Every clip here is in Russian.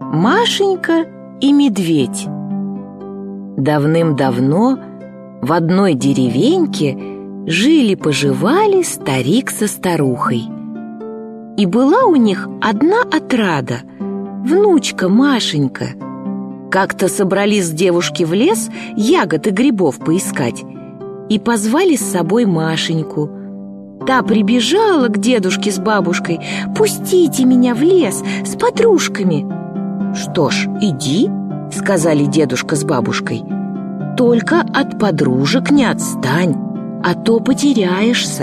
Машенька и медведь. Давным-давно в одной деревеньке жили-поживали старик со старухой. И была у них одна отрада — внучка Машенька. Как-то собрались девушки в лес ягод и грибов поискать и позвали с собой Машеньку. Та прибежала к дедушке с бабушкой: «Пустите меня в лес с подружками». «Что ж, иди», — сказали дедушка с бабушкой. «Только от подружек не отстань, а то потеряешься».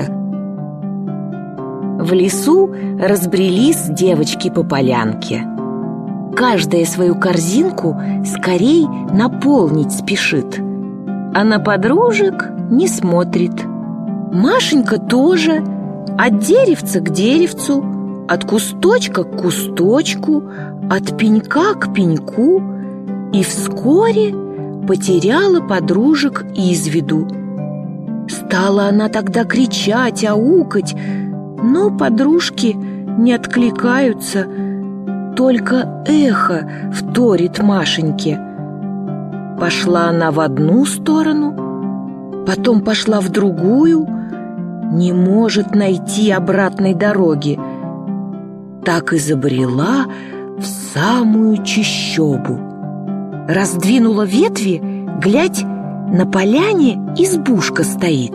В лесу разбрелись девочки по полянке. Каждая свою корзинку скорей наполнить спешит, а на подружек не смотрит. Машенька тоже от деревца к деревцу, от кусточка к кусточку, от пенька к пеньку, и вскоре потеряла подружек из виду. Стала она тогда кричать, аукать, но подружки не откликаются, только эхо вторит Машеньке. Пошла она в одну сторону, потом пошла в другую, не может найти обратной дороги. Так и забрела в самую чащобу. Раздвинула ветви, глядь, на поляне избушка стоит.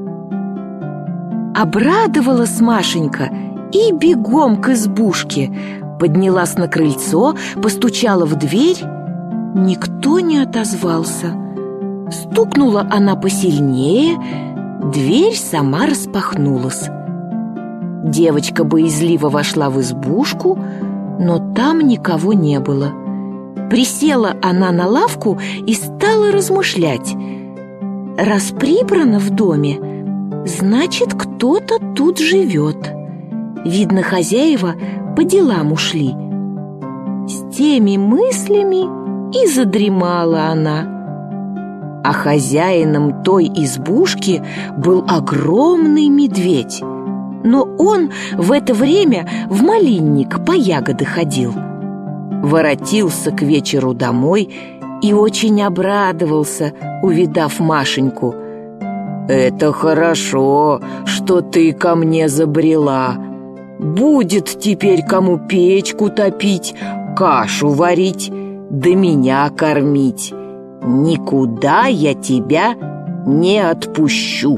Обрадовалась Машенька и бегом к избушке. Поднялась на крыльцо, постучала в дверь. Никто не отозвался. Стукнула она посильнее, дверь сама распахнулась. Девочка боязливо вошла в избушку, но там никого не было. Присела она на лавку и стала размышлять. Раз прибрано в доме, значит, кто-то тут живет. Видно, хозяева по делам ушли. С теми мыслями и задремала она. А хозяином той избушки был огромный медведь. Но он в это время в малинник по ягоды ходил. Воротился к вечеру домой и очень обрадовался, увидав Машеньку. «Это хорошо, что ты ко мне забрела. Будет теперь кому печку топить, кашу варить, да меня кормить. Никуда я тебя не отпущу».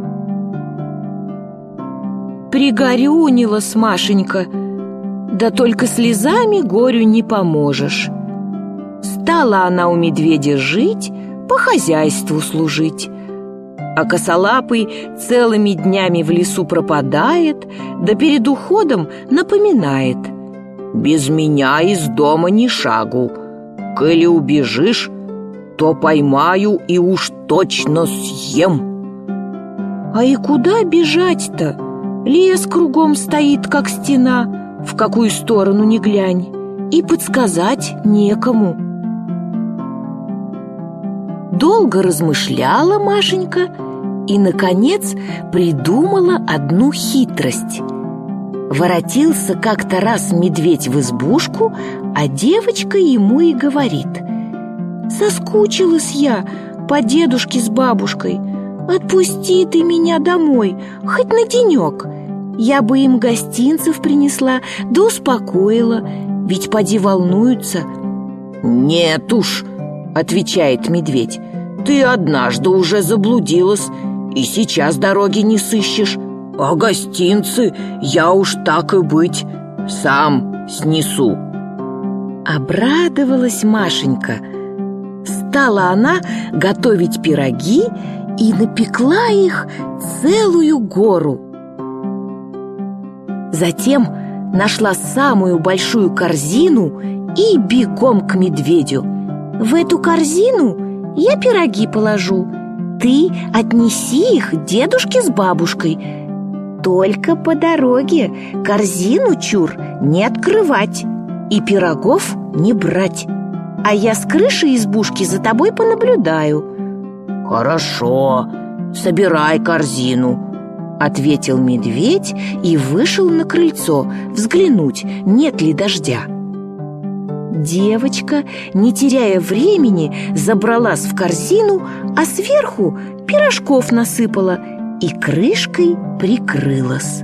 Пригорюнилась Машенька, да только слезами горю не поможешь. Стала она у медведя жить, по хозяйству служить. А косолапый целыми днями в лесу пропадает, да перед уходом напоминает: «Без меня из дома ни шагу. Коли убежишь, то поймаю и уж точно съем». А и куда бежать-то? Лес кругом стоит, как стена, в какую сторону ни глянь, и подсказать некому. Долго размышляла Машенька и, наконец, придумала одну хитрость. Воротился как-то раз медведь в избушку, а девочка ему и говорит: «Соскучилась я по дедушке с бабушкой. Отпусти ты меня домой, хоть на денек. Я бы им гостинцев принесла, да успокоила, ведь поди волнуются». «Нет уж», — отвечает медведь, «ты однажды уже заблудилась и сейчас дороги не сыщешь, а гостинцы я уж так и быть сам снесу». Обрадовалась Машенька. Стала она готовить пироги и напекла их целую гору. Затем нашла самую большую корзину и бегом к медведю. «В эту корзину я пироги положу. Ты отнеси их дедушке с бабушкой. Только по дороге корзину чур не открывать и пирогов не брать. А я с крыши избушки за тобой понаблюдаю». «Хорошо, собирай корзину», — ответил медведь и вышел на крыльцо взглянуть, нет ли дождя. Девочка, не теряя времени, забралась в корзину, а сверху пирожков насыпала и крышкой прикрылась.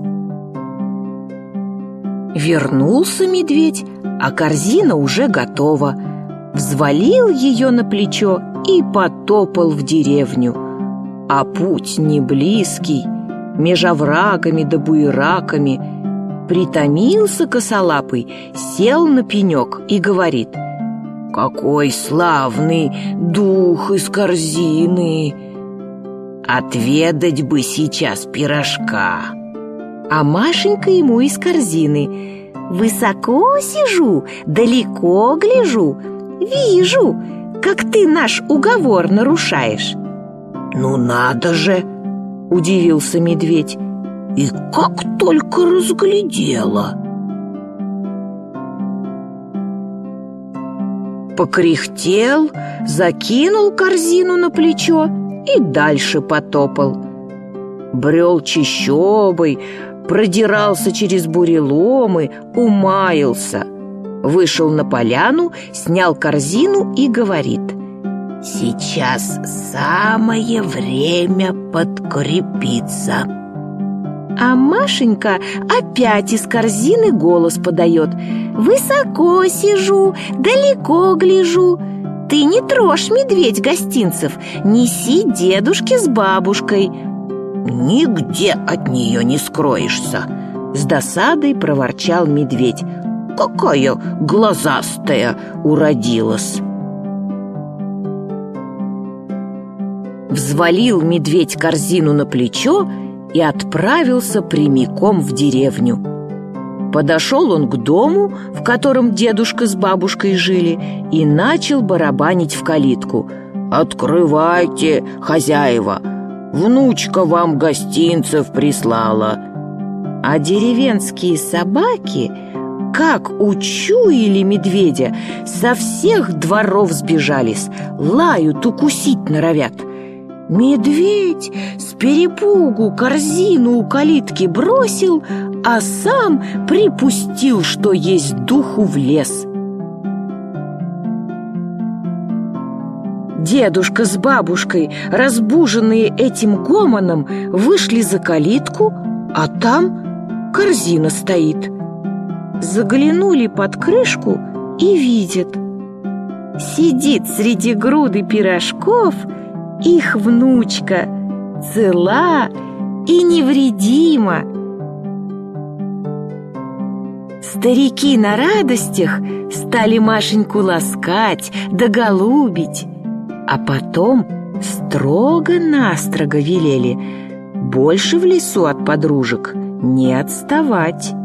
Вернулся медведь, а корзина уже готова. Взвалил ее на плечо и потопал в деревню. А путь не близкий, меж оврагами да буераками. Притомился косолапый, сел на пенек и говорит: «Какой славный дух из корзины! Отведать бы сейчас пирожка!» А Машенька ему из корзины: «Высоко сижу, далеко гляжу, вижу, как ты наш уговор нарушаешь». «Ну надо же!» — удивился медведь. «И как только разглядела!» Покряхтел, закинул корзину на плечо и дальше потопал. Брел чащобой, продирался через буреломы, умаялся. Вышел на поляну, снял корзину и говорит: «Сейчас самое время подкрепиться». А Машенька опять из корзины голос подает: «Высоко сижу, далеко гляжу. Ты не трожь, медведь, гостинцев, неси дедушке с бабушкой». «Нигде от нее не скроешься», — с досадой проворчал медведь. «Какая глазастая уродилась!» Взвалил медведь корзину на плечо и отправился прямиком в деревню. Подошел он к дому, в котором дедушка с бабушкой жили, и начал барабанить в калитку: «Открывайте, хозяева! Внучка вам гостинцев прислала». А деревенские собаки, как учуяли медведя, со всех дворов сбежались, лают, укусить норовят. Медведь с перепугу корзину у калитки бросил, а сам припустил, что есть духу, в лес. Дедушка с бабушкой, разбуженные этим гомоном, вышли за калитку, а там корзина стоит. Заглянули под крышку и видят: сидит среди груды пирожков их внучка, цела и невредима. Старики на радостях стали Машеньку ласкать да голубить, а потом строго-настрого велели больше в лесу от подружек не отставать.